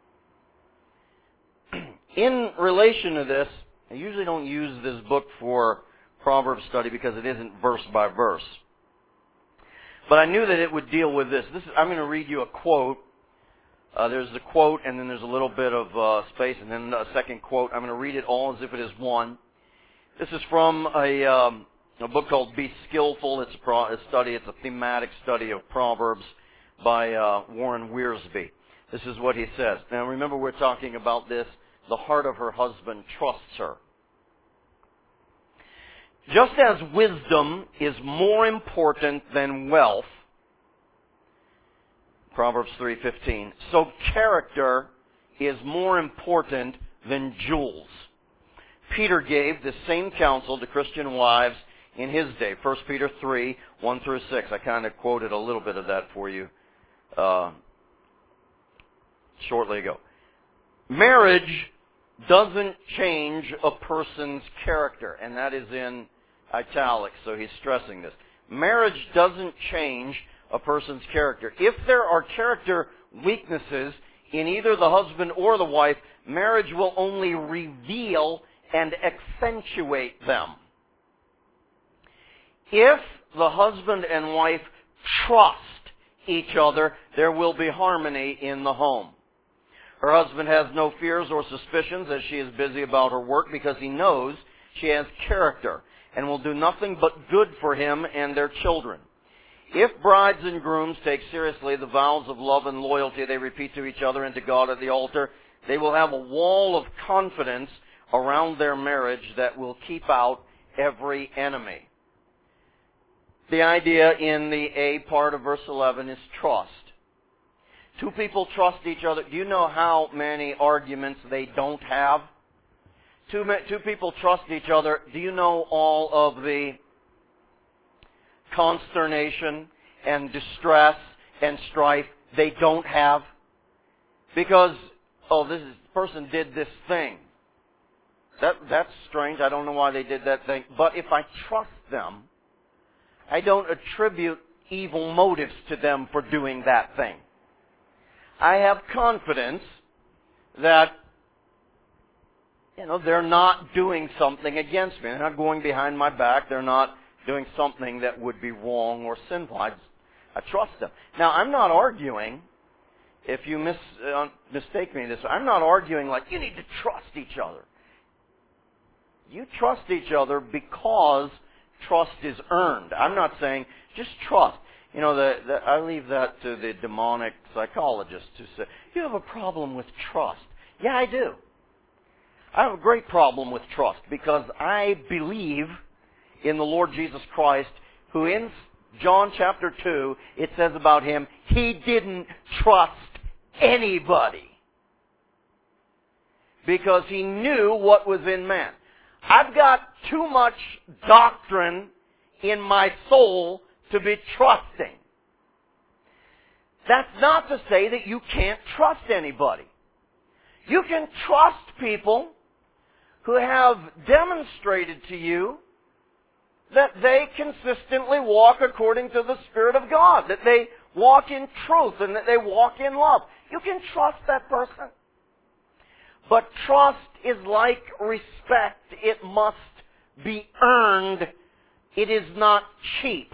In relation to this, I usually don't use this book for Proverbs study because it isn't verse by verse. But I knew that it would deal with this. This is, I'm going to read you a quote. Uh, there's a quote, and then there's a little bit of uh, space, and then a second quote. I'm going to read it all as if it is one. This is from a, um, a book called Be Skillful. It's a, pro- a study. It's a thematic study of Proverbs by uh, Warren Wiersbe. This is what he says. Now, remember, we're talking about this. The heart of her husband trusts her. Just as wisdom is more important than wealth, Proverbs three fifteen, so character is more important than jewels. Peter gave the same counsel to Christian wives in his day. First Peter three, one through six. I kind of quoted a little bit of that for you uh, shortly ago. Marriage doesn't change a person's character, and that is in italics, so he's stressing this. Marriage doesn't change a person's character. If there are character weaknesses in either the husband or the wife, marriage will only reveal and accentuate them. If the husband and wife trust each other, there will be harmony in the home. Her husband has no fears or suspicions as she is busy about her work because he knows she has character and will do nothing but good for him and their children. If brides and grooms take seriously the vows of love and loyalty they repeat to each other and to God at the altar, they will have a wall of confidence around their marriage that will keep out every enemy. The idea in the A part of verse eleven is trust. Two people trust each other. Do you know how many arguments they don't have? Two, two people trust each other. Do you know all of the consternation and distress and strife they don't have? Because, oh, this person did this thing. That, that's strange. I don't know why they did that thing. But if I trust them, I don't attribute evil motives to them for doing that thing. I have confidence that, you know, they're not doing something against me. They're not going behind my back. They're not doing something that would be wrong or sinful. I, I trust them. Now, I'm not arguing, if you mis, uh, mistake me in this, I'm not arguing like you need to trust each other. You trust each other because trust is earned. I'm not saying just trust. You know, the, the, I leave that to the demonic psychologists who say, you have a problem with trust. Yeah, I do. I have a great problem with trust because I believe in the Lord Jesus Christ, who in John chapter two, it says about him, he didn't trust anybody because he knew what was in man. I've got too much doctrine in my soul to be trusting. That's not to say that you can't trust anybody. You can trust people who have demonstrated to you that they consistently walk according to the Spirit of God, that they walk in truth and that they walk in love. You can trust that person. But trust is like respect. It must be earned. It is not cheap.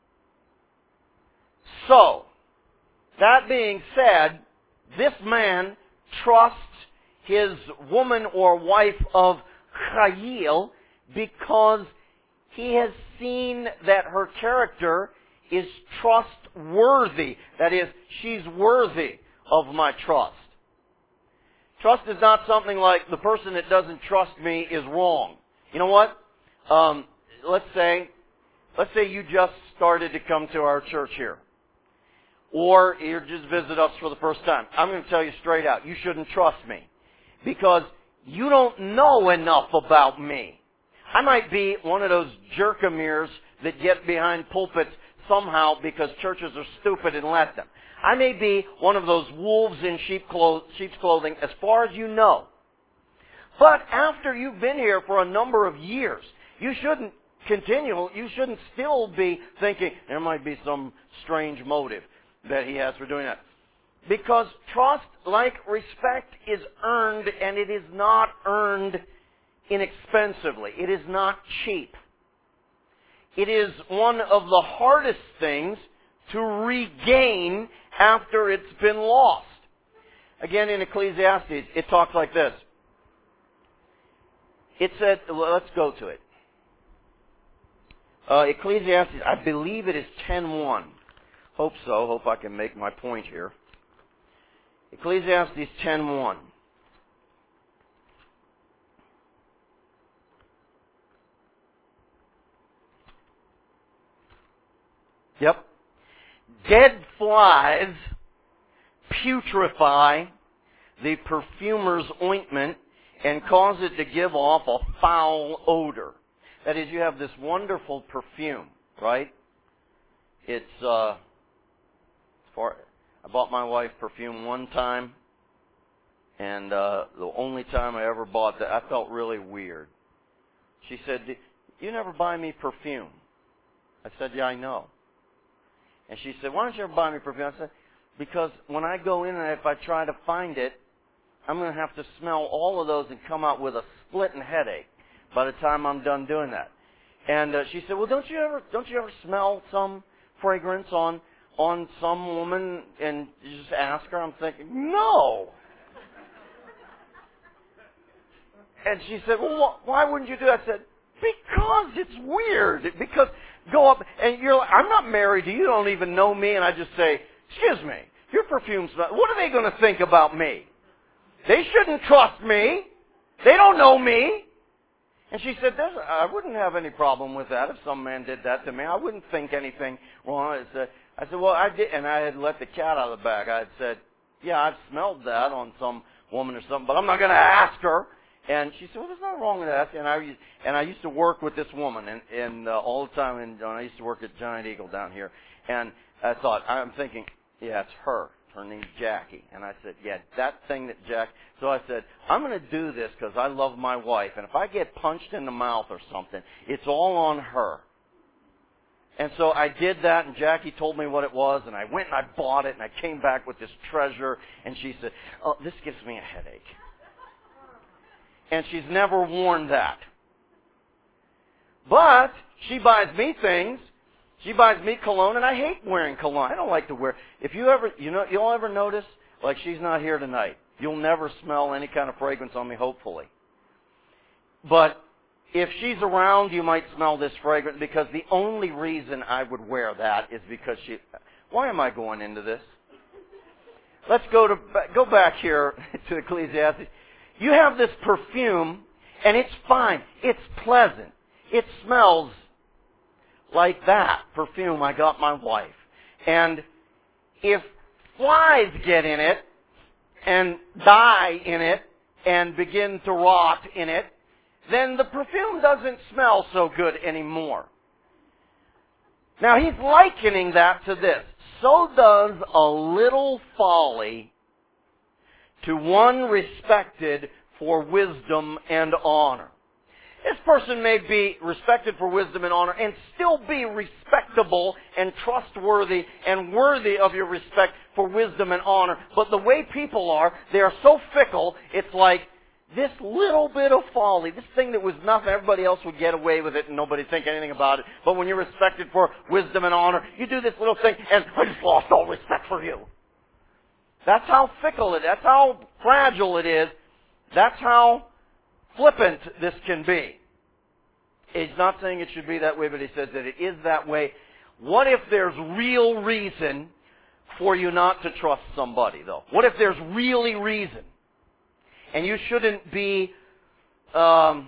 So, that being said, this man trusts his woman or wife of Chayil because he has seen that her character is trustworthy. That is, she's worthy of my trust. Trust is not something like the person that doesn't trust me is wrong. You know what? Um, let's say, let's say you just started to come to our church here. Or you just visit us for the first time. I'm going to tell you straight out, you shouldn't trust me. Because you don't know enough about me. I might be one of those jerkamirs that get behind pulpits somehow because churches are stupid and let them. I may be one of those wolves in sheep clo- sheep's clothing as far as you know. But after you've been here for a number of years, you shouldn't continue, you shouldn't still be thinking there might be some strange motive that he has for doing that. Because trust, like respect, is earned, and it is not earned inexpensively. It is not cheap. It is one of the hardest things to regain after it's been lost. Again, in Ecclesiastes, it talks like this. It said, well, let's go to it. Uh, Ecclesiastes, I believe it is ten one. Hope so. Hope I can make my point here. Ecclesiastes ten one. Yep. Dead flies putrefy the perfumer's ointment and cause it to give off a foul odor. That is, you have this wonderful perfume, right? It's, uh, for, I bought my wife perfume one time, and uh, the only time I ever bought that, I felt really weird. She said, "You never buy me perfume." I said, "Yeah, I know." And she said, "Why don't you ever buy me perfume?" I said, "Because when I go in and if I try to find it, I'm going to have to smell all of those and come out with a splitting headache by the time I'm done doing that." And uh, she said, "Well, don't you ever don't you ever smell some fragrance on on some woman?" And you just ask her. I'm thinking, no. And she said, "Well, wh- why wouldn't you do that?" I said, "Because it's weird. Because go up and you're like, I'm not married to you. You don't even know me." And I just say, "Excuse me, your perfume smells. What are they going to think about me? They shouldn't trust me. They don't know me." And she said, There's, I wouldn't have any problem with that if some man did that to me. I wouldn't think anything wrong. I said, I said, well, I did, and I had let the cat out of the bag. I had said, yeah, I've smelled that on some woman or something, but I'm not going to ask her. And she said, well, there's nothing wrong with that. And I and I used to work with this woman, and, and uh, all the time, and I used to work at Giant Eagle down here. And I thought, I'm thinking, yeah, it's her. Her name's Jackie. And I said, yeah, that thing that Jack... So I said, I'm going to do this because I love my wife. And if I get punched in the mouth or something, it's all on her. And so I did that, and Jackie told me what it was, and I went and I bought it, and I came back with this treasure. And she said, oh, this gives me a headache. And she's never worn that. But she buys me things. She buys me cologne, and I hate wearing cologne. I don't like to wear. If you ever, you know, you'll ever notice, like she's not here tonight. You'll never smell any kind of fragrance on me, hopefully. But if she's around, you might smell this fragrance, because the only reason I would wear that is because she. Why am I going into this? Let's go to go back here to Ecclesiastes. You have this perfume, and it's fine. It's pleasant. It smells like that perfume I got my wife. And if flies get in it and die in it and begin to rot in it, then the perfume doesn't smell so good anymore. Now he's likening that to this. So does a little folly to one respected for wisdom and honor. This person may be respected for wisdom and honor and still be respectable and trustworthy and worthy of your respect for wisdom and honor. But the way people are, they are so fickle, it's like this little bit of folly, this thing that was nothing, everybody else would get away with it and nobody think anything about it. But when you're respected for wisdom and honor, you do this little thing and I just lost all respect for you. That's how fickle it is. That's how fragile it is. That's how flippant this can be. He's not saying it should be that way, but he says that it is that way. What if there's real reason for you not to trust somebody, though? What if there's really reason? And you shouldn't be um,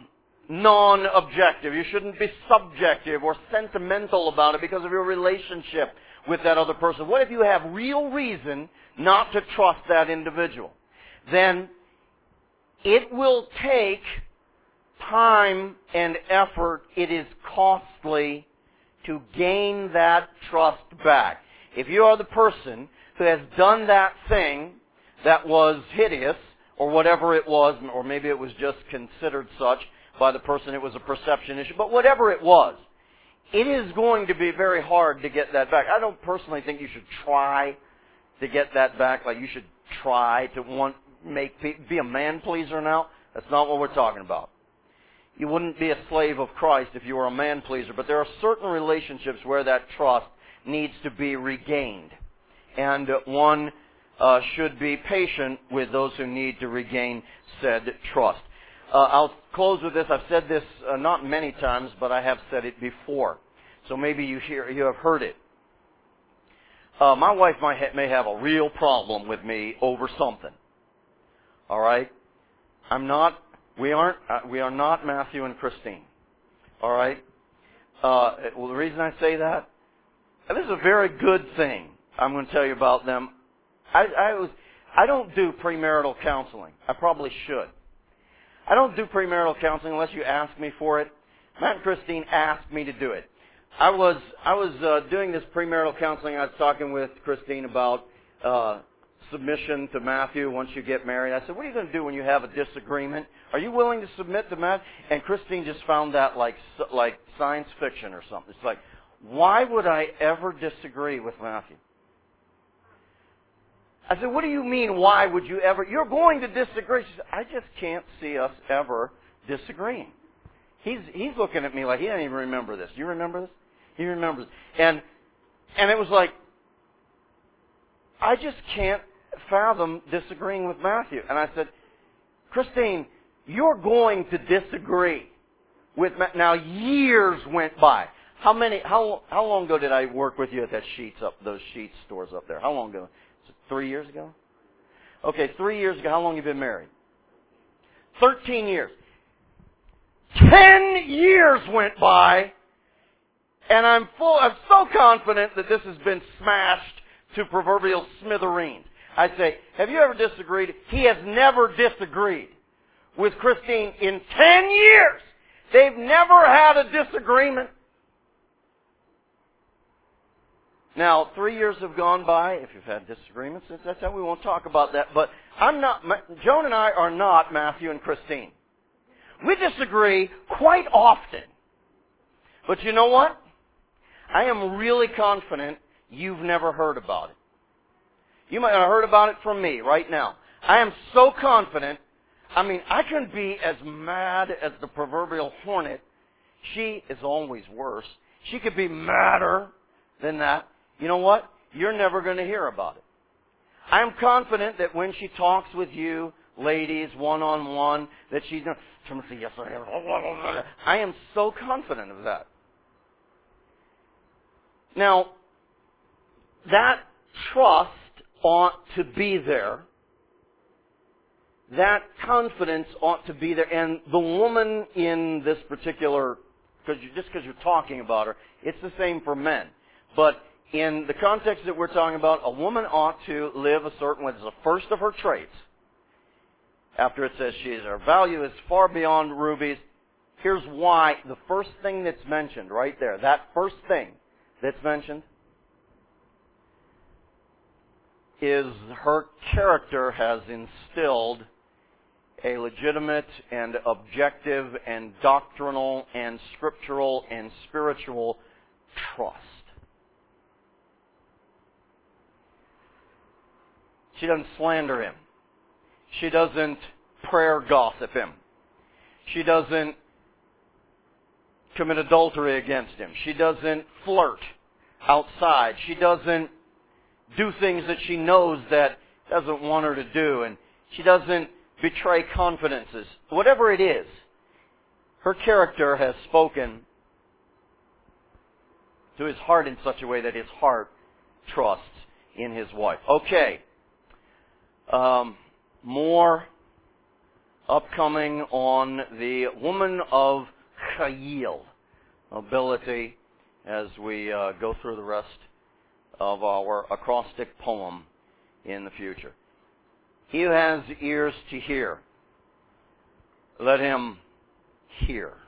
non-objective. You shouldn't be subjective or sentimental about it because of your relationship with that other person. What if you have real reason not to trust that individual? Then it will take time and effort. It is costly to gain that trust back. If you are the person who has done that thing that was hideous, or whatever it was, or maybe it was just considered such by the person, it was a perception issue, but whatever it was, it is going to be very hard to get that back. I don't personally think you should try to get that back, like you should try to want make be a man pleaser now. That's not what we're talking about. You wouldn't be a slave of Christ if you were a man pleaser, but there are certain relationships where that trust needs to be regained. And one uh, should be patient with those who need to regain said trust. Uh, I'll close with this. I've said this uh, not many times, but I have said it before. So maybe you hear, you have heard it. Uh, my wife might ha- may have a real problem with me over something. All right? I'm not, we aren't, uh, we are not Matthew and Christine. All right? Uh, well, the reason I say that, and this is a very good thing I'm going to tell you about them. I, I was, I don't do premarital counseling. I probably should. I don't do premarital counseling unless you ask me for it. Matt and Christine asked me to do it. I was, I was uh, doing this premarital counseling. I was talking with Christine about uh, submission to Matthew once you get married. I said, what are you going to do when you have a disagreement? Are you willing to submit to Matthew? And Christine just found that like like science fiction or something. It's like, why would I ever disagree with Matthew? I said, what do you mean, why would you ever? You're going to disagree. She said, I just can't see us ever disagreeing. He's he's looking at me like he doesn't even remember this. Do you remember this? He remembers. And and it was like, I just can't fathom disagreeing with Matthew. And I said, Christine, you're going to disagree with Matthew. Now, years went by. How many? How how long ago did I work with you at that sheets up those sheets stores up there? How long ago? Three years ago? Okay, three years ago. How long have you been married? Thirteen years. Ten years went by, and I'm full. I'm so confident that this has been smashed to proverbial smithereens. I say, have you ever disagreed? He has never disagreed with Christine in ten years. They've never had a disagreement. Now, three years have gone by. If you've had disagreements, that's how we won't talk about that. But I'm not. Joan and I are not Matthew and Christine. We disagree quite often. But you know what? I am really confident you've never heard about it. You might have heard about it from me right now. I am so confident. I mean, I can be as mad as the proverbial hornet. She is always worse. She could be madder than that. You know what? You're never going to hear about it. I am confident that when she talks with you, ladies, one-on-one, that she's going to say, yes, I am. I am so confident of that. Now, that trust ought to be there. That confidence ought to be there. And the woman in this particular, because you, just because you're talking about her, it's the same for men. But in the context that we're talking about, a woman ought to live a certain way. It's the first of her traits. After it says she is, her value is far beyond rubies. Here's why. The first thing that's mentioned right there, that first thing that's mentioned, is her character has instilled a legitimate and objective and doctrinal and scriptural and spiritual trust. She doesn't slander him. She doesn't prayer gossip him. She doesn't commit adultery against him. She doesn't flirt outside. She doesn't do things that she knows that doesn't want her to do. And she doesn't betray confidences. Whatever it is, her character has spoken to his heart in such a way that his heart trusts in his wife. Okay. Um, more upcoming on the woman of Chayil ability as we uh, go through the rest of our acrostic poem in the future. He who has ears to hear, let him hear.